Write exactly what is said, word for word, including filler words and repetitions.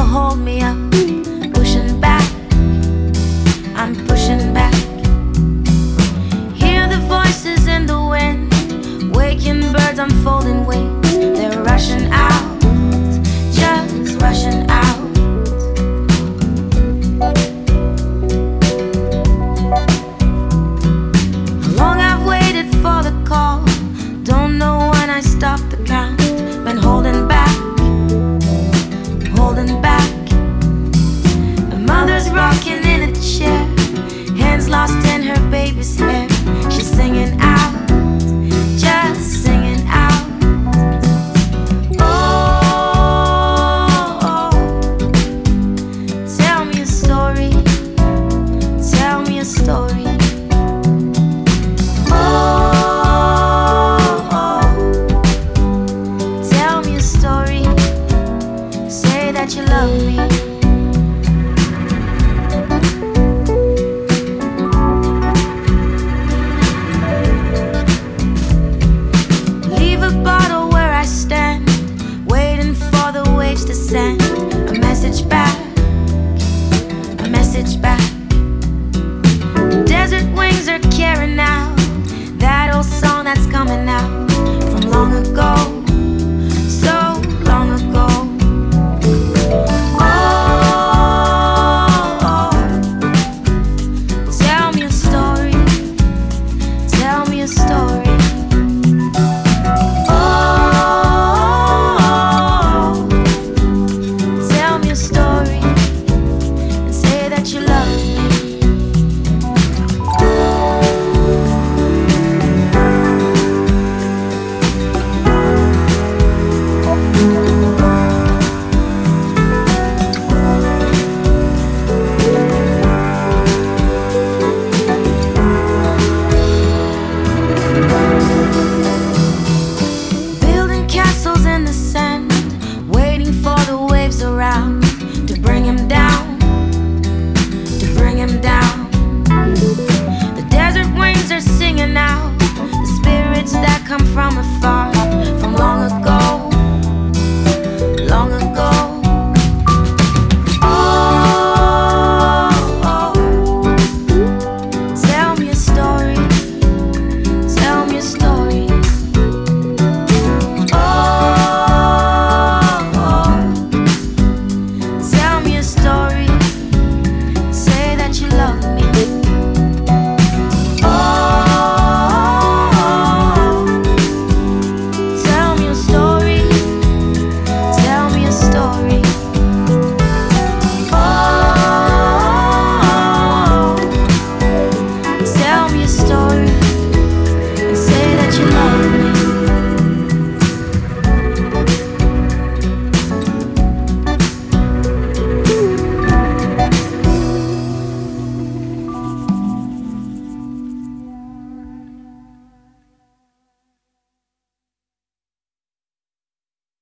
hold me up, pushing back, I'm pushing back. Hear the voices in the wind, waking birds unfolding wings. They're rushing out, just rushing out. How long I've waited for the call, don't know when I stopped the count. Been holding back, holding back. A mother's rocking in a chair, hands lost in her baby's hair. She's singing out, just singing out. Oh, oh, tell me a story, tell me a story. Oh, oh, tell me a story, say that you love me. To send a message back, a message back. The desert wings are carrying out that old song that's coming out from long ago, so long ago. Oh, oh, tell me a story, tell me a story. Around to bring him down, to bring him down. The desert winds are singing out the spirits that come from afar, from long ago, long ago. Oh, oh, tell me a story, tell me a story. Story.